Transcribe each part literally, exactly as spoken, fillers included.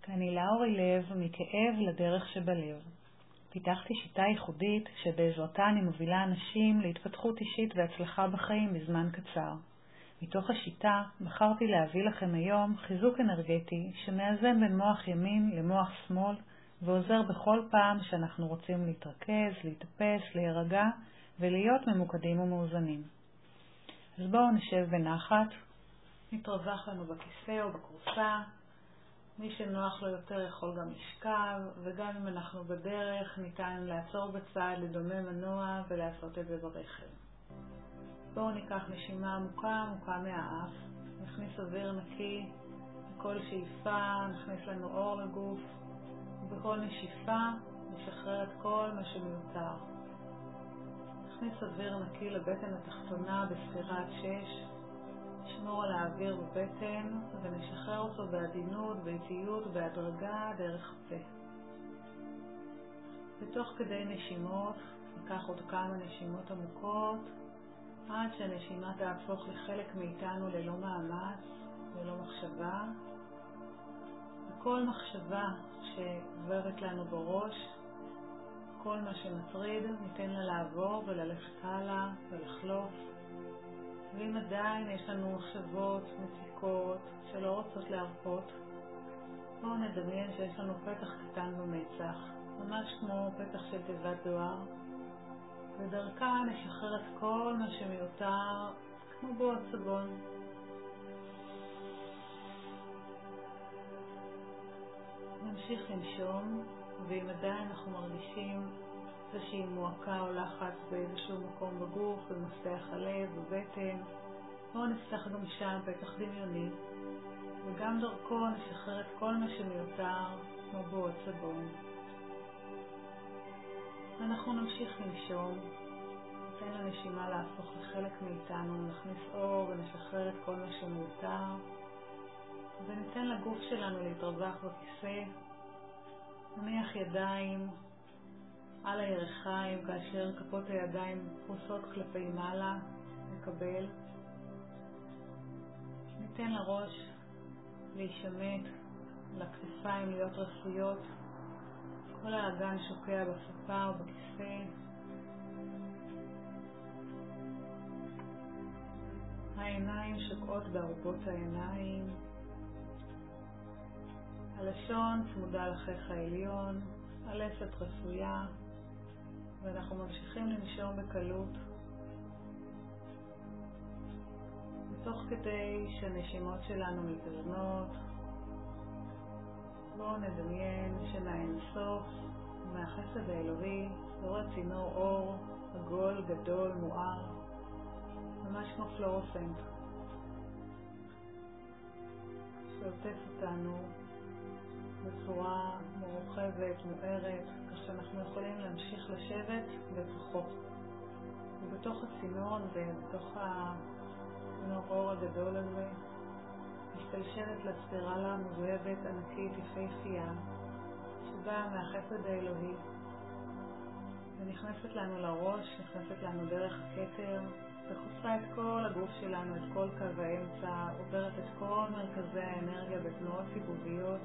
אני לאורי לב, מכאב לדרך שבלב. פיתחתי שיטה ייחודית שבעזרתה אני מובילה אנשים להתפתחות אישית והצלחה בחיים בזמן קצר. מתוך השיטה בחרתי להביא לכם היום חיזוק אנרגטי שמאזן בין מוח ימין למוח שמאל ועוזר בכל פעם שאנחנו רוצים להתרכז, להתאפס, להירגע ולהיות ממוקדים ומאוזנים. אז בואו נשב בנחת, נתרווח לנו בכיסא או בקורסה. מי שנוח לו יותר יכול גם לשכב, וגם אם אנחנו בדרך ניתן לעצור בצד, לדומם מנוע ולעשות את זה ברכב. בואו ניקח נשימה עמוקה עמוקה מהאף, נכניס אוויר נקי, בכל שאיפה נכניס לנו אור לגוף, ובכל נשיפה נשחרר את כל מה שמיותר. נכניס אוויר נקי לבטן התחתונה בספירת שש, נשמור על האוויר בבטן ונשחרר אותו בעדינות, באיטיות, בהדרגה דרך הפה. ותוך כדי נשימות ניקח עוד כמה נשימות עמוקות עד שהנשימה תהפוך לחלק מאיתנו ללא מאמץ, ללא מחשבה. וכל מחשבה שעוברת לנו בראש, כל מה שמטריד, ניתן לה לעבור וללכת הלאה ולחלוף. ואם עדיין יש לנו מחשבות מציקות שלא רוצות להרפות, בואו נדמיין שיש לנו פתח קטן במצח, ממש כמו פתח של תיבת דואר, ודרכה נשחרר את כל מה שמיותר כמו בועת סבון. נמשיך לנשום, ואם עדיין אנחנו מרגישים איזושהי מועקה או לחץ באיזשהו מקום בגוף, במפתח הלב, בבטן, בואו נפתח גם שם פתח דמיוני, וגם דרכו נשחרר את כל מה שמיותר כמו בועת סבון. ואנחנו נמשיך לנשום, ניתן לנשימה להפוך לחלק מאיתנו, נכניס אור ונשחרר את כל מה שמיותר, וניתן לגוף שלנו להתרווח בכיסא. נניח ידיים על הירכיים כאשר כפות הידיים פרוסות כלפי מעלה, נקבל. ניתן לראש להישמט, לכתפיים להיות רפויות, כל האגן שוקע בספה או בכיסא. העיניים שוקעות בערובות העיניים. הלשון צמודה לחך העליון, הלסת רפויה, ואנחנו ממשיכים לנשום בקלות. ותוך כדי שהנשימות שלנו מתאזנות, בואו נדמיין שמהאין סוף, מהחסד האלוהי, זורק צינור אור, עגול, גדול, מואר, ממש כמו פלורוסנט, שעוטף אותנו בצורה מורחבת, מוארת, כך שאנחנו יכולים להמשיך לשבת בתוכו. ובתוך הצינור הזה, בתוך הצינור אור הגדול הזה, משתלשלת לספירלה המובהבת ענקית יפהפייה, שבאה מהחסד האלוהי, ונכנסת לנו לראש, נכנסת לנו דרך הכתר, וחושפה את כל הגוף שלנו, את כל קו האמצע, עוברת את כל מרכזי האנרגיה בתנועות סיבוביות,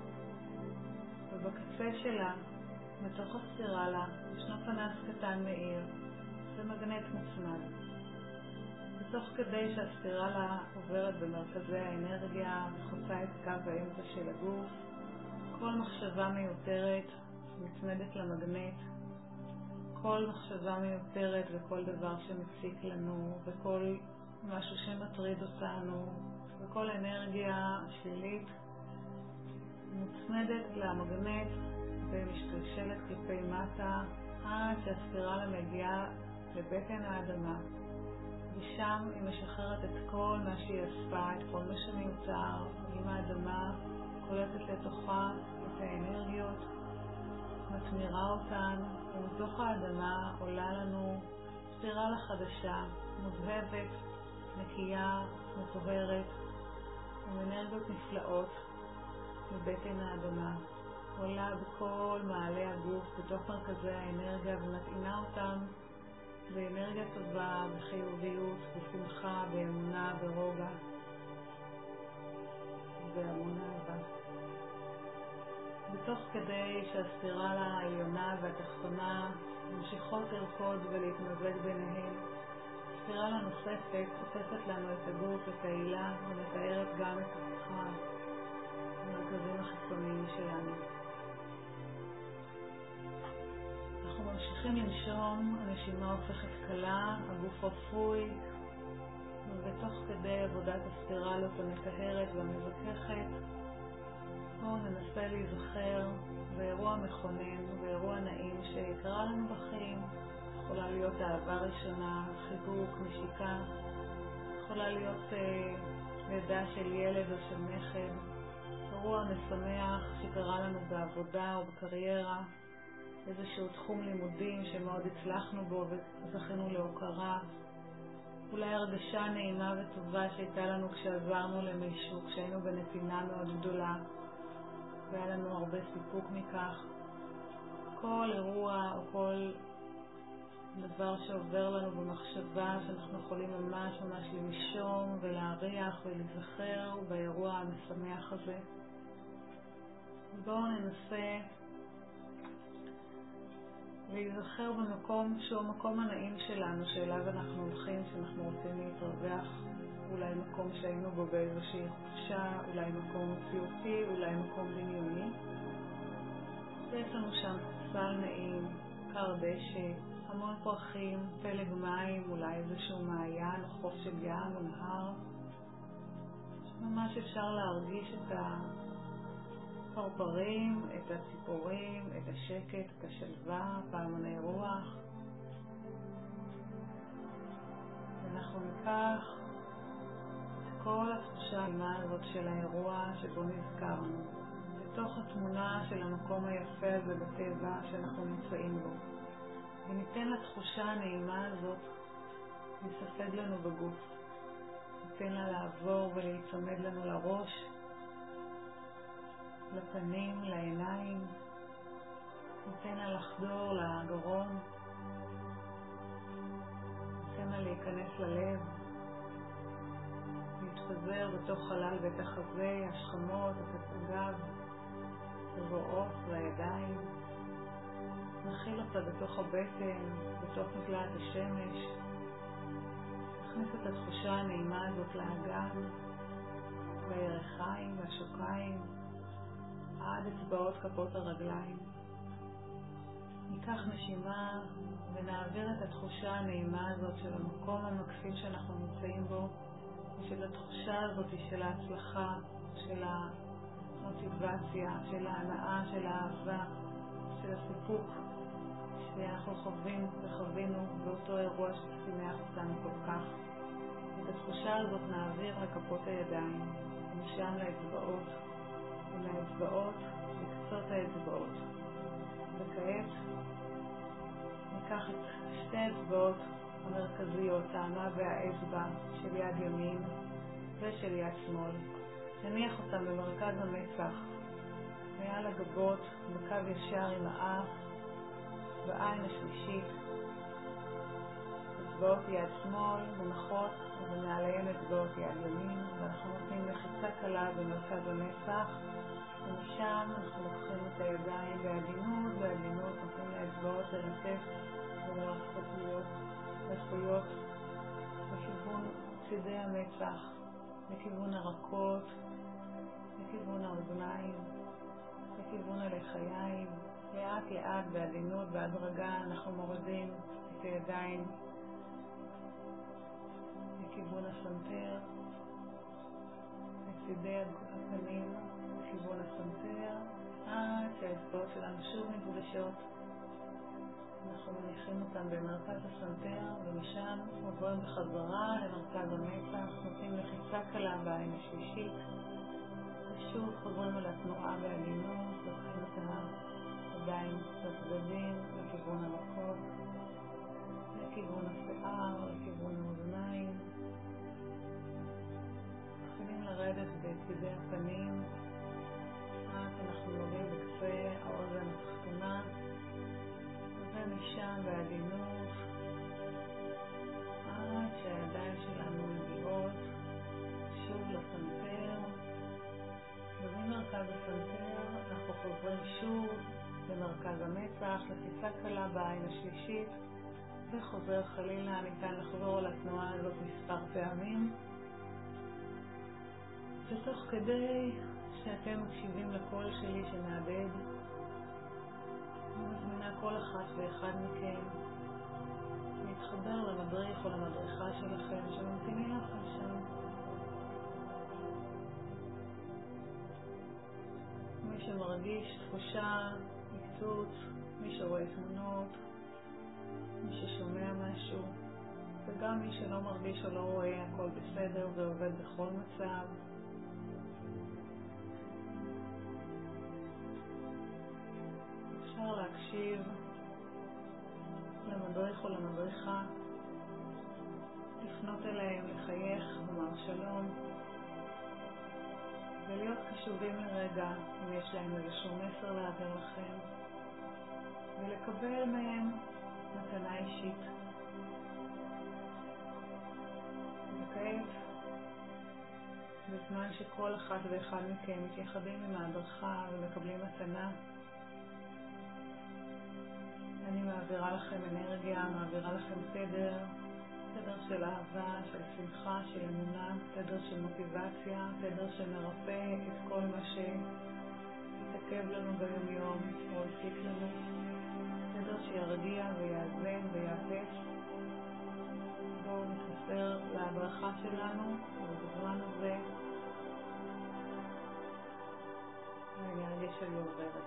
ובקצה שלה, בתוך הספירלה, ישנו פנס קטן מאיר, זה מגנט מוצמד. ותוך כדי שהספירלה עוברת במרכזי האנרגיה, חוצה את קו האמצע של הגוף, כל מחשבה מיותרת מצמדת למגנט, כל מחשבה מיותרת וכל דבר שמציק לנו, וכל משהו שמטריד אותנו, וכל אנרגיה שלילית, מוצמדת למגנט ומשתלשלת כלפי מטה עד שהספירלה מגיעה לבטן האדמה, ושם היא משחררת את כל מה שהיא אספה, את כל מה שמיותר. עם האדמה קולטת לתוכה את האנרגיות, מתמירה אותן, ומתוך האדמה עולה לנו ספירלה חדשה, מוזהבת, נקייה, מטוהרת, עם אנרגיות נפלאות מבטן האדמה, עולה בכל מעלה הגוף בתוך מרכזי האנרגיה ומטעינה אותם באנרגיה טובה, בחיוביות, בשמחה, באמונה, ברוגע, בהמון אהבה. ותוך כדי שהספירלה העליונה והתחתונה ממשיכות לרקוד ולהתמזג ביניהן, ספירלה נוספת תופסת לנו את הגוף, את העילה, ומתארת גם את המרכזים החיצוניים שלנו. אנחנו ממשיכים לנשום, הנשימה הופכת קלה, הגוף רפוי, ותוך כדי עבודת הספירלות המטהרת והמזככת, בואו ננסה להיזכר באירוע מכונן, באירוע נעים שקרה לנו בחיים. יכולה להיות אהבה ראשונה, חיבוק, נשיקה, יכולה להיות אה, לידה של ילד או של נכד, אירוע משמח שקרה לנו בעבודה או בקריירה, איזשהו תחום לימודים שמאוד הצלחנו בו וזכינו להוקרה, אולי הרגשה נעימה וטובה שהייתה לנו כשעזרנו למישהו, כשהיינו בנתינה מאוד גדולה והיה לנו הרבה סיפוק מכך. כל אירוע או כל דבר שעובר לנו במחשבה שאנחנו יכולים ממש ממש לנשום ולהריח ולזכר באירוע המשמח הזה. בואו ננסה להיזכר במקום שהוא המקום הנעים שלנו, שאליו אנחנו הולכים, שאנחנו רוצים להתרווח, אולי מקום שהיינו בו באיזושהי חופשה, אולי מקום ציוטי, אולי מקום דמיוני. יש לנו שם סל נעים, קר דשא, המון פרחים, פלג מים, אולי איזשהו מעיין או חוף של ים או נהר. ממש אפשר להרגיש את הפרפרים, את הציפורים, את השקט, את השלווה, פעמוני רוח. אנחנו ניקח את כל התחושה הנעימה הזאת של האירוע שבו נזכרנו, בתוך התמונה של המקום היפה הזה בטבע שאנחנו נמצאים בו. וניתן לתחושה הנעימה הזאת לספג לנו בגוף. ניתן לה לעבור ולהיצמד לנו לראש, לפנים, לעיניים. ניתן לה לחדור לגרון. ניתן לה להיכנס ללב. להתפזר בתוך חלל בית החזה, השכמות, הגב, הגרועות והידיים. נכיל אותה בתוך הבטן, בתוך מקלעת השמש. נכניס את התחושה הנעימה הזאת לאגן, בירכיים והשוקיים, עד אצבעות כפות הרגליים. ניקח נשימה ונעביר את התחושה הנעימה הזאת של המקום המקסים שאנחנו נמצאים בו, ושל התחושה הזאת של ההצלחה, של המוטיבציה, של ההנאה, של האהבה, של הסיפוק שאנחנו חווים וחווינו באותו אירוע ששימח אותנו כל כך. את התחושה הזאת נעביר לכפות הידיים, ומשם לאצבעות, ומהאצבעות לקצות האצבעות. וכעת ניקח את שתי האצבעות המרכזיות, העמה והאצבע של יד ימין ושל יד שמאל. נניח אותם במרכז המצח, מעל הגבות, בקו ישר עם האף, בעין השלישית. אצבעות יד שמאל מונחות ומעליהן אצבעות יד ימין, ואנחנו נותנים לחיצה קלה במרכז המצח, ומשם אנחנו לוקחים את הידיים בעדינות, בעדינות נותנים לאצבעות לרטף ולהפוך להיות רפויות לכיוון צידי המצח, לכיוון הרכות, לכיוון האוזניים, לכיוון הלחיים. לאט לאט בעדינות, בהדרגה, אנחנו מורידים את הידיים לכיוון הסנטר, לצידי הפנים לכיוון הסנטר, עד שהאצבעות שלנו שוב נפגשות. אנחנו מניחים אותם במרכז הסנטר, ומשם עוברים בחזרה למרכז המצח, נותנים לחיצה קלה בעין השלישית, ושוב חוזרים על התנועה בעדינות, לוקחים את הידיים לצדדים, לכיוון המכות, לכיוון השיער, לכיוון האוזניים. מתחילים לרדת בצדי הפנים, עד אנחנו נוגעים בקצה האוזן התחתונה, ומשם בעדינות, עד שהידיים שלנו מגיעות שוב לסנטר. וממרכז הסנטר אנחנו חוזרים עוברים אישור במרכז המצח, לחיצה קלה בעין השלישית, וחוזר חלילה. ניתן לחזור על התנועה הזאת מספר פעמים. ותוך כדי שאתם מקשיבים לקול שלי שמעבד, אני מזמינה כל אחת ואחד מכם להתחבר למדריך או למדריכה שלכם שממתינים לכם שם. מי שמרגיש תחושה, מקצוץ, מי שרואה תמונות, מי ששומע משהו, וגם מי שלא מרגיש או לא רואה, הכל בסדר, זה עובד בכל מצב. אפשר להקשיב למדריך או למדריכה, לפנות אליהם, לחייך, לומר שלום, ולהיות קשובים לרגע אם יש להם איזשהו מסר להעביר לכם, ולקבל מהם מתנה אישית. וכעת, בזמן שכל אחד ואחד מכם מתייחדים עם ההדרכה ומקבלים מתנה, אני מעבירה לכם אנרגיה, מעבירה לכם תדר, תדר של אהבה, של שמחה, של אמונה, תדר של מוטיבציה, תדר שמרפא את כל מה שיתעכב לנו ביום יום או הציק לנו, תדר שירגיע ויאזן ויאפס. בואו נתחבר להדרכה שלנו, ובזמן הזה האנרגיה שלי עוברת.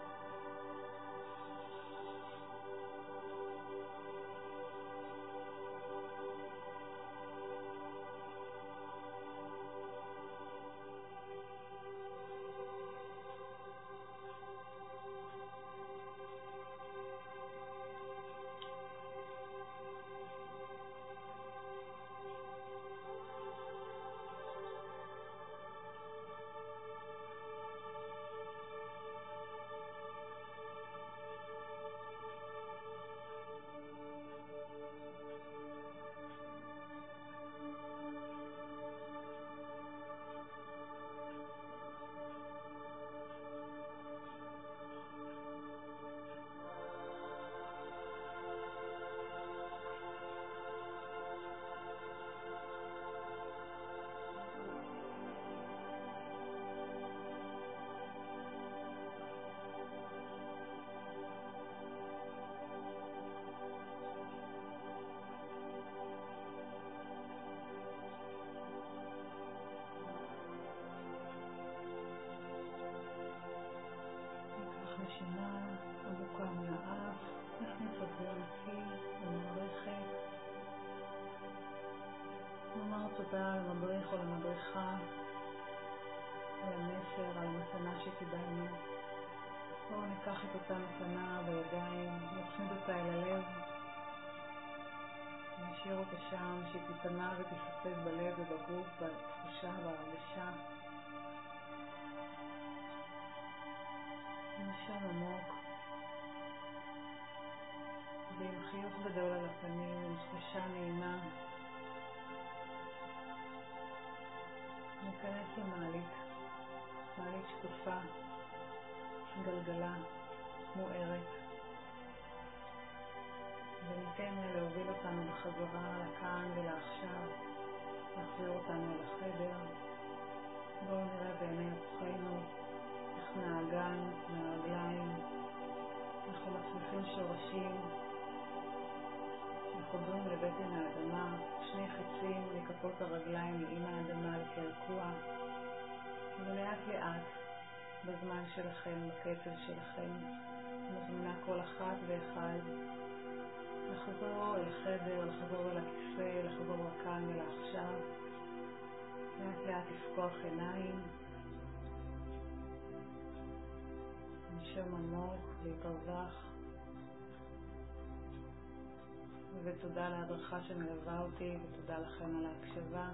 נשימה עמוקה מהאף, נכניס אוויר נקי ומערכת. נאמר תודה למדריך או למדריכה, על המסר, על המתנה שקיבלנו. בואו ניקח את אותה מתנה בידיים, נצמיד אותה אל הלב, נשאיר אותה שם, שהיא תיטמע ותיחסד בלב ובגוף, בתחושה והרגשה. נשם עמוק ועם חיוך גדול על הפנים, עם תחושה נעימה. ניכנס למעלית, מעלית שקופה, גלגלה, מוארת, וניתן להוביל אותנו בחזרה לכאן ולעכשיו, להחזיר אותנו אל החדר. בואו נראה בעיני רוחנו איך מהאגן, מהרגליים, אנחנו מצליחים שורשים, וחודרים לבטן האדמה, שני חצים מכפות הרגליים עם האדמה לקרקוע, ולאט לאט, בזמן שלכם, בקצב שלכם, מזמינה כל אחת ואחד לחזור אל החדר, לחזור אל הכיסא, לחזור לכאן ולעכשיו. לאט לאט לפקוח עיניים, נשום עמוק להתרווח, ותודה להדרכה שמלווה אותי, ותודה לכם על ההקשבה.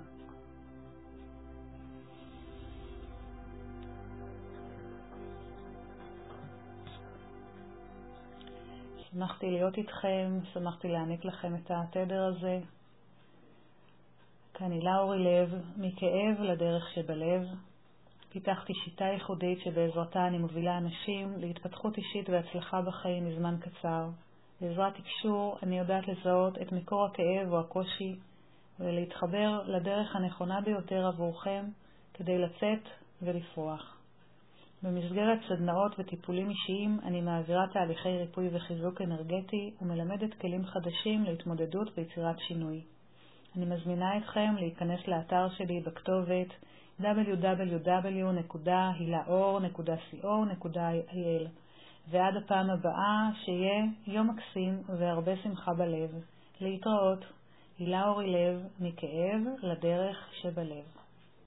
שמחתי להיות איתכם, שמחתי להעניק לכם את התדר הזה. כאן הילה אורי לב, מכאב לדרך שבלב. פיתחתי שיטה ייחודית שבעזרתה אני מובילה אנשים להתפתחות אישית והצלחה בחיים מזמן קצר. בעזרת תקשור אני יודעת לזהות את מקור הכאב או הקושי ולהתחבר לדרך הנכונה ביותר עבורכם כדי לצאת ולפרוח. במסגרת סדנאות וטיפולים אישיים אני מעבירה תהליכי ריפוי וחיזוק אנרגטי ומלמדת כלים חדשים להתמודדות ויצירת שינוי. אני מזמינה אתכם להיכנס לאתר שלי בכתובת דאבליו דאבליו דאבליו נקודה הילה אור נקודה סי או נקודה איי אל. ועד הפעם הבאה, שיהיה יום מקסים והרבה שמחה בלב. להתראות. הילה אורי לב, מכאב לדרך שבלב.